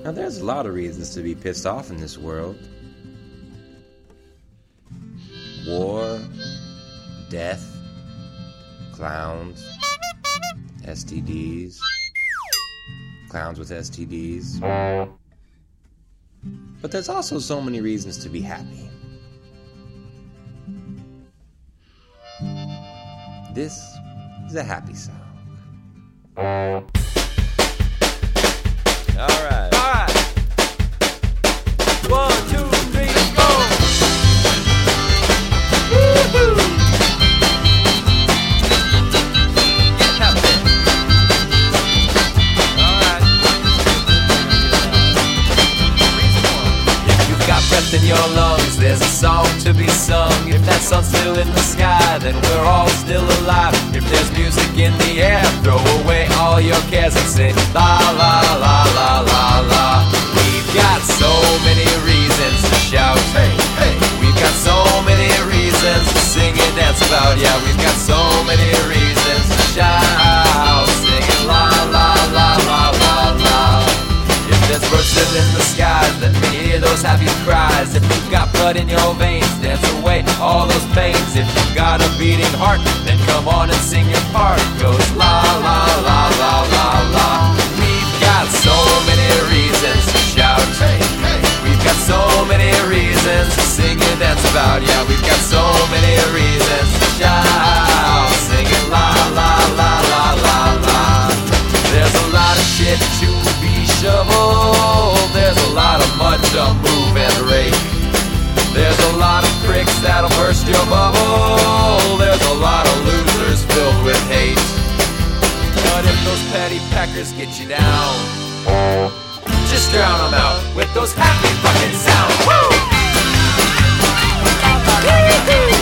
Now there's a lot of reasons to be pissed off in this world. War, death, clowns, STDs, clowns with STDs. But there's also so many reasons to be happy. This is a happy song. Alright. 1, 2, 3, go! Woo-hoo! Get happy. Alright. If you've got breath in your lungs, there's a song to be sung. If that sun's still in the sky, then we're all still alive. If there's music in the air, throw away all your cares and sing la la la la la la. We've got so many reasons to shout, hey, hey. We've got so many reasons to sing and dance about. Yeah, we've got so many reasons to shout, singing la la la la la la. If there's birds in the skies, let me hear those happy cries. If you've got blood in your veins, dance away all those pains. If you've got a beating heart, then come on and sing your part. It goes la la la la la la. We've got so many reasons to shout, hey, hey. We've got so many reasons to sing and dance about. Yeah, we've got so many reasons to shout, singing la la la la la la. There's a lot of shit to be shoveled. There's a lot of mud to move and rake. There's a lot of pricks that'll burst your bubble. There's a lot of losers filled with hate. But if those petty packers get you down, just drown them out with those happy fucking sounds. Woo!